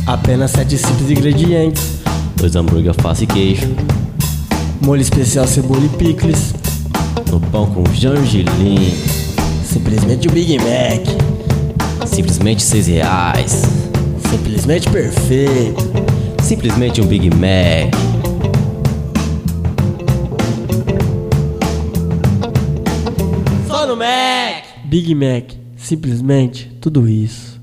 Apenas 7 simples ingredientes: 2 hambúrguer, alface e queijo. molho especial, cebola e picles. No pão com gergelim. Simplesmente o Big Mac. Simplesmente R$6. Simplesmente perfeito. Simplesmente um Big Mac. Só no Mac. Big Mac, simplesmente tudo isso.